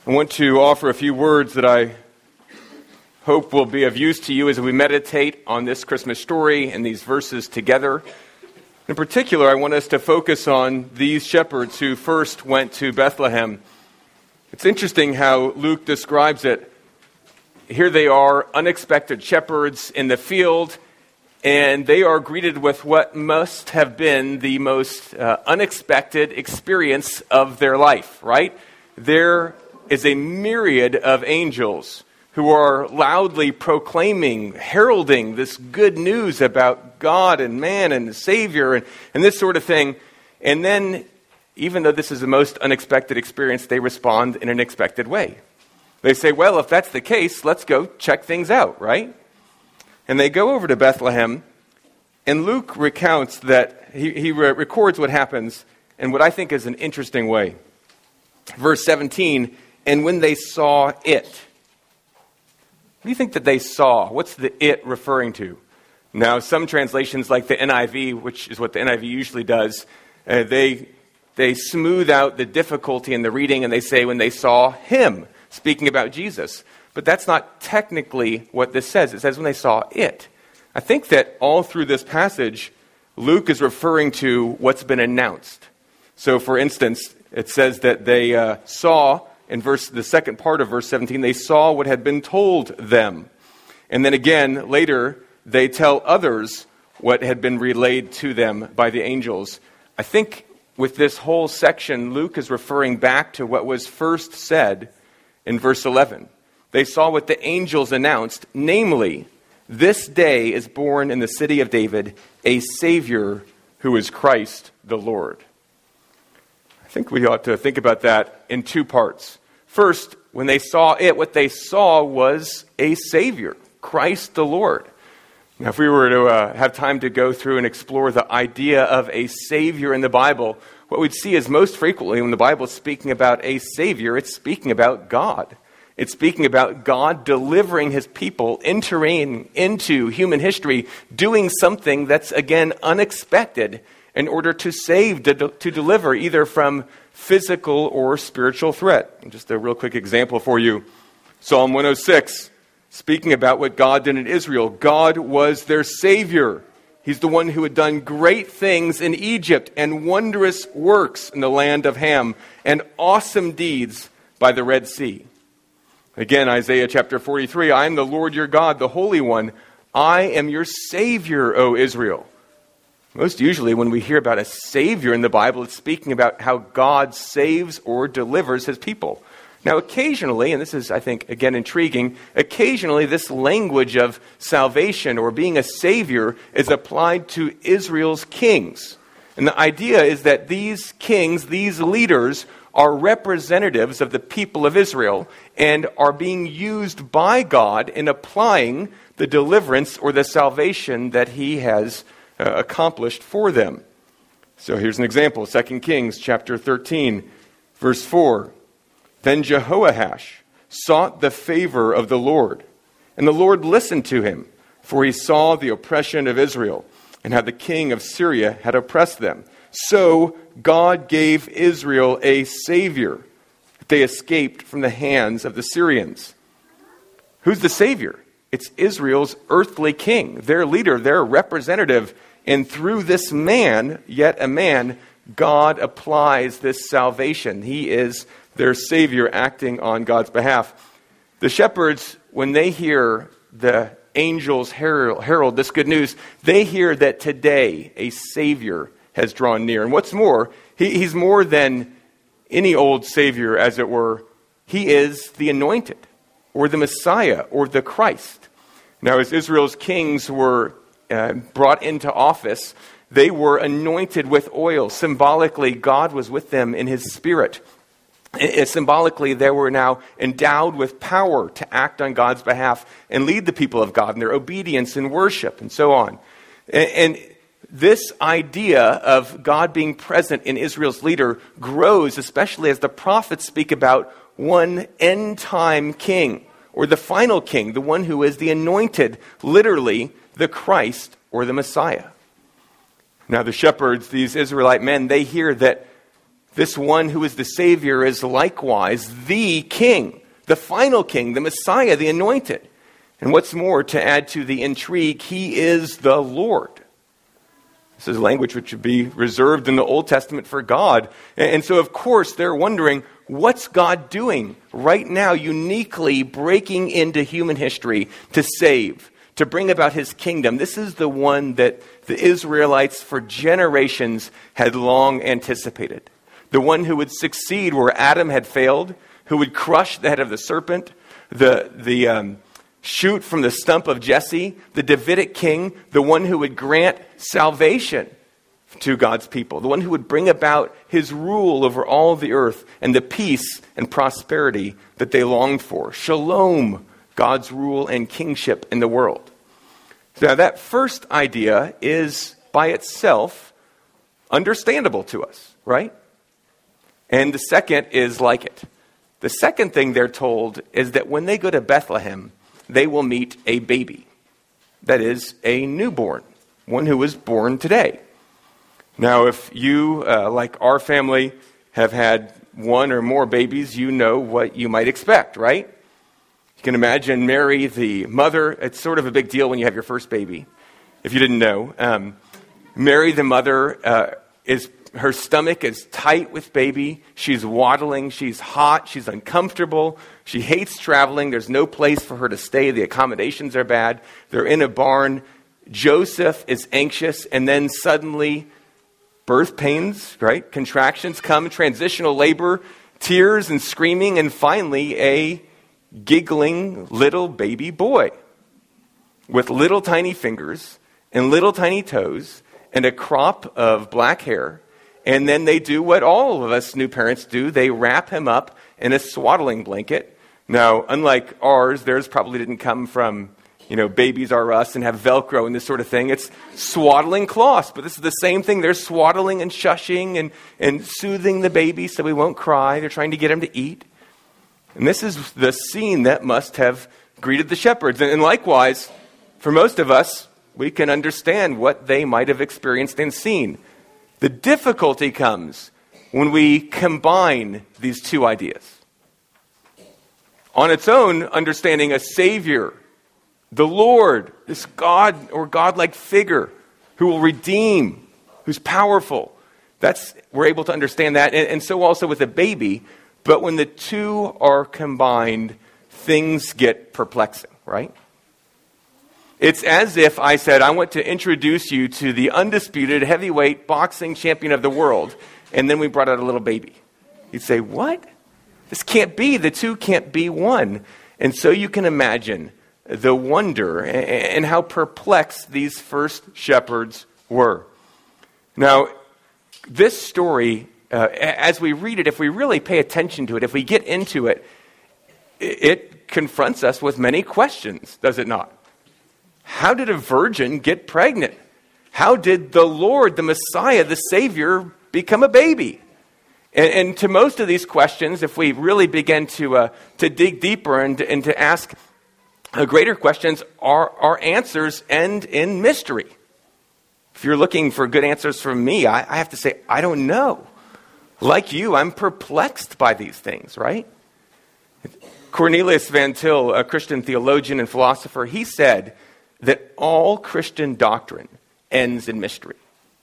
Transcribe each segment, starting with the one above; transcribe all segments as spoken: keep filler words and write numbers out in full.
I want to offer a few words that I hope will be of use to you as we meditate on this Christmas story and these verses together. In particular, I want us to focus on these shepherds who first went to Bethlehem. It's interesting how Luke describes it. Here they are, unexpected shepherds in the field, and they are greeted with what must have been the most uh, unexpected experience of their life, right? There is a myriad of angels who are loudly proclaiming, heralding this good news about God and man and the Savior and, and this sort of thing. And then, even though this is the most unexpected experience, they respond in an expected way. They say, well, if that's the case, let's go check things out, right? And they go over to Bethlehem, and Luke recounts that, he, he re- records what happens in what I think is an interesting way. Verse seventeen, and when they saw it. What do you think that they saw? What's the it referring to? Now, some translations like the N I V, which is what the N I V usually does, uh, they they smooth out the difficulty in the reading and they say when they saw him, speaking about Jesus. But that's not technically what this says. It says when they saw it. I think that all through this passage, Luke is referring to what's been announced. So, for instance, it says that they uh, saw, in verse the second part of verse seventeen, they saw what had been told them. And then again, later, they tell others what had been relayed to them by the angels. I think with this whole section, Luke is referring back to what was first said in verse eleven. They saw what the angels announced, namely, this day is born in the city of David a Savior who is Christ the Lord. I think we ought to think about that in two parts. First, when they saw it, what they saw was a Savior, Christ the Lord. Now, if we were to uh, have time to go through and explore the idea of a Savior in the Bible, what we'd see is most frequently when the Bible is speaking about a Savior, it's speaking about God. It's speaking about God delivering his people, entering into human history, doing something that's, again, unexpected in order to save, to, to deliver either from physical or spiritual threat. Just a real quick example for you. Psalm one oh six, speaking about what God did in Israel. God was their Savior. He's the one who had done great things in Egypt and wondrous works in the land of Ham and awesome deeds by the Red Sea. Again, Isaiah chapter forty-three, I am the Lord your God, the Holy One. I am your Savior, O Israel. Most usually when we hear about a Savior in the Bible, it's speaking about how God saves or delivers his people. Now, occasionally, and this is, I think, again, intriguing, occasionally this language of salvation or being a Savior is applied to Israel's kings. And the idea is that these kings, these leaders, are representatives of the people of Israel and are being used by God in applying the deliverance or the salvation that he has uh, accomplished for them. So here's an example, Second Kings chapter thirteen, verse four. Then Jehoash sought the favor of the Lord, and the Lord listened to him, for he saw the oppression of Israel and how the king of Syria had oppressed them. So God gave Israel a Savior. They escaped from the hands of the Syrians. Who's the Savior? It's Israel's earthly king, their leader, their representative. And through this man, yet a man, God applies this salvation. He is their Savior acting on God's behalf. The shepherds, when they hear the angels herald, herald this good news, they hear that today a Savior has drawn near. And what's more, he, he's more than any old Savior, as it were. He is the anointed, or the Messiah, or the Christ. Now, as Israel's kings were uh, brought into office, they were anointed with oil. Symbolically, God was with them in his spirit. And symbolically, they were now endowed with power to act on God's behalf and lead the people of God in their obedience and worship and so on. And, and this idea of God being present in Israel's leader grows, especially as the prophets speak about one end-time king, or the final king, the one who is the anointed, literally the Christ or the Messiah. Now the shepherds, these Israelite men, they hear that this one who is the Savior is likewise the King, the final King, the Messiah, the Anointed. And what's more, to add to the intrigue, he is the Lord. This is language which would be reserved in the Old Testament for God. And so, of course, they're wondering, what's God doing right now, uniquely breaking into human history to save, to bring about his kingdom? This is the one that the Israelites for generations had long anticipated. The one who would succeed where Adam had failed, who would crush the head of the serpent, the, the um, shoot from the stump of Jesse, the Davidic king, the one who would grant salvation to God's people, the one who would bring about his rule over all the earth and the peace and prosperity that they longed for. Shalom, God's rule and kingship in the world. Now that first idea is by itself understandable to us, right? And the second is like it. The second thing they're told is that when they go to Bethlehem, they will meet a baby. That is, a newborn, one who was born today. Now, if you, uh, like our family, have had one or more babies, you know what you might expect, right? You can imagine Mary, the mother. It's sort of a big deal when you have your first baby, if you didn't know. Um, Mary, the mother, uh, is her stomach is tight with baby. She's waddling. She's hot. She's uncomfortable. She hates traveling. There's no place for her to stay. The accommodations are bad. They're in a barn. Joseph is anxious, and then suddenly birth pains, right? Contractions come, transitional labor, tears and screaming, and finally a giggling little baby boy with little tiny fingers and little tiny toes and a crop of black hair. And then they do what all of us new parents do. They wrap him up in a swaddling blanket. Now, unlike ours, theirs probably didn't come from, you know, Babies R Us and have Velcro and this sort of thing. It's swaddling cloths, but this is the same thing. They're swaddling and shushing and, and soothing the baby so he won't cry. They're trying to get him to eat. And this is the scene that must have greeted the shepherds. And, and likewise, for most of us, we can understand what they might have experienced and seen. The difficulty comes when we combine these two ideas. On its own, understanding a Savior, the Lord, this God or God-like figure who will redeem, who's powerful. That's, we're able to understand that. And, and so also with a baby. But when the two are combined, things get perplexing, right? It's as if I said, I want to introduce you to the undisputed heavyweight boxing champion of the world, and then we brought out a little baby. You'd say, what? This can't be. The two can't be one. And so you can imagine the wonder and how perplexed these first shepherds were. Now, this story, uh, as we read it, if we really pay attention to it, if we get into it, it confronts us with many questions, does it not? How did a virgin get pregnant? How did the Lord, the Messiah, the Savior, become a baby? And, and to most of these questions, if we really begin to uh, to dig deeper and, and to ask uh, greater questions, our, our answers end in mystery. If you're looking for good answers from me, I, I have to say, I don't know. Like you, I'm perplexed by these things, right? Cornelius Van Til, a Christian theologian and philosopher, he said that all Christian doctrine ends in mystery.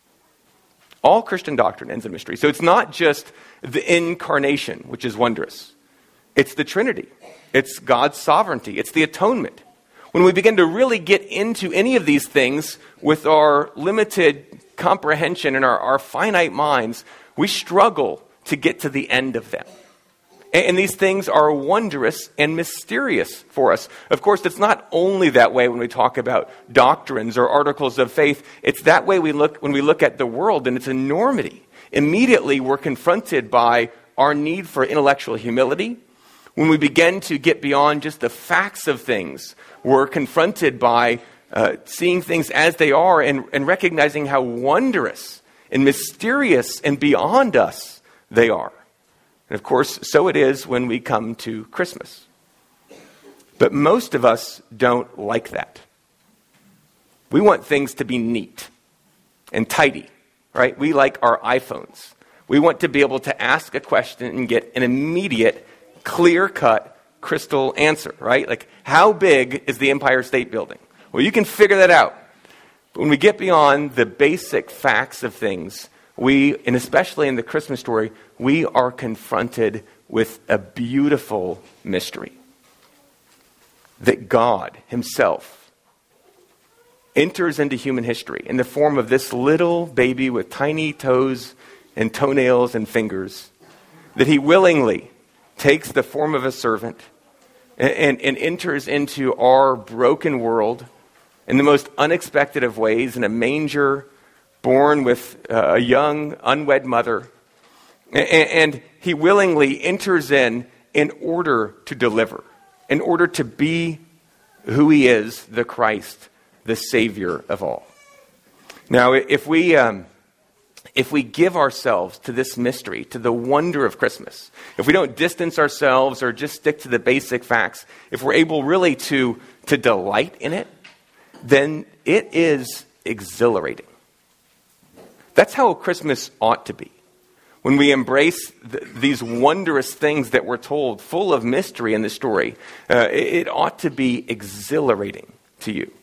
All Christian doctrine ends in mystery. So it's not just the incarnation, which is wondrous. It's the Trinity. It's God's sovereignty. It's the atonement. When we begin to really get into any of these things with our limited comprehension and our, our finite minds, we struggle to get to the end of them. And these things are wondrous and mysterious for us. Of course, it's not only that way when we talk about doctrines or articles of faith. It's that way we look when we look at the world and its enormity. Immediately, we're confronted by our need for intellectual humility. When we begin to get beyond just the facts of things, we're confronted by uh, seeing things as they are and, and recognizing how wondrous and mysterious and beyond us they are. And of course, so it is when we come to Christmas. But most of us don't like that. We want things to be neat and tidy, right? We like our iPhones We want to be able to ask a question and get an immediate, clear-cut, crystal answer, right? Like, how big is the Empire State Building? Well, you can figure that out. But when we get beyond the basic facts of things, we, and especially in the Christmas story, we are confronted with a beautiful mystery. That God himself enters into human history in the form of this little baby with tiny toes and toenails and fingers, that he willingly takes the form of a servant and, and, and enters into our broken world in the most unexpected of ways, in a manger, born with a young, unwed mother. And, and he willingly enters in in order to deliver, in order to be who he is, the Christ, the Savior of all. Now, if we um, if we give ourselves to this mystery, to the wonder of Christmas, if we don't distance ourselves or just stick to the basic facts, if we're able really to, to delight in it, then it is exhilarating. That's how Christmas ought to be. When we embrace th- these wondrous things that we're told, full of mystery in the story, uh, it, it ought to be exhilarating to you.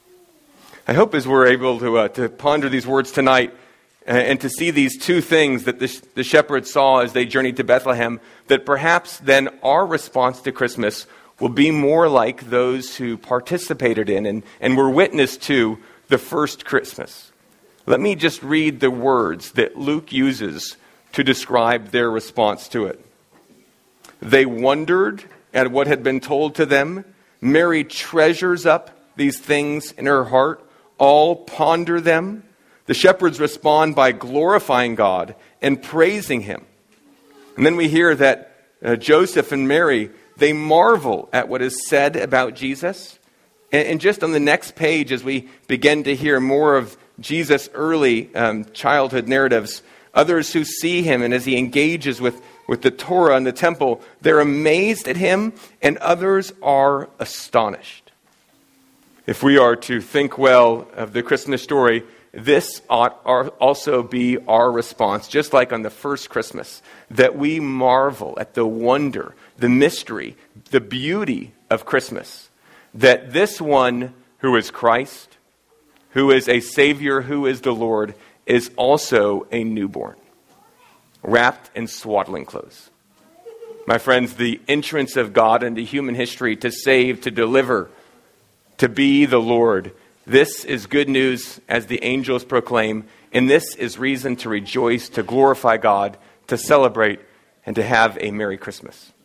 I hope as we're able to uh, to ponder these words tonight uh, and to see these two things that the, sh- the shepherds saw as they journeyed to Bethlehem, that perhaps then our response to Christmas will be more like those who participated in and, and were witness to the first Christmas. Let me just read the words that Luke uses to describe their response to it. They wondered at what had been told to them. Mary treasures up these things in her heart. All ponder them. The shepherds respond by glorifying God and praising him. And then we hear that uh, Joseph and Mary, they marvel at what is said about Jesus. And, and just on the next page, as we begin to hear more of Jesus' early um, childhood narratives, others who see him and as he engages with, with the Torah and the temple, they're amazed at him, and others are astonished. If we are to think well of the Christmas story, this ought also be our response, just like on the first Christmas, that we marvel at the wonder, the mystery, the beauty of Christmas, that this one who is Christ, who is a Savior, who is the Lord, is also a newborn, wrapped in swaddling clothes. My friends, the entrance of God into human history to save, to deliver, to be the Lord, this is good news as the angels proclaim, and this is reason to rejoice, to glorify God, to celebrate, and to have a Merry Christmas.